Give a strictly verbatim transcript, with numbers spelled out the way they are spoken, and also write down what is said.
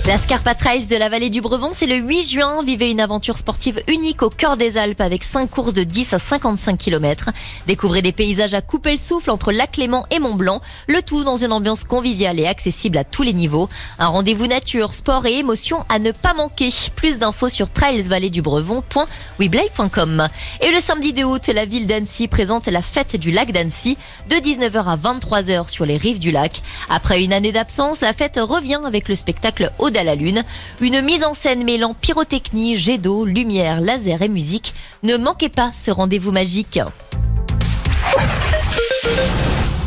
La Scarpa Trails de la vallée du Brevon, c'est le huit juin. Vivez une aventure sportive unique au cœur des Alpes avec cinq courses de dix à cinquante-cinq kilomètres. Découvrez des paysages à couper le souffle entre Lac Léman et Mont-Blanc. Le tout dans une ambiance conviviale et accessible à tous les niveaux. Un rendez-vous nature, sport et émotion à ne pas manquer. Plus d'infos sur trails vallée du breton point weblay point com. Et le samedi deux août, la ville d'Annecy présente la fête du lac d'Annecy de dix-neuf heures à vingt-trois heures sur les rives du lac. Après une année d'absence, la fête revient avec le spectacle Ode à la Lune. Une mise en scène mêlant pyrotechnie, jet d'eau, lumière, laser et musique. Ne manquez pas ce rendez-vous magique.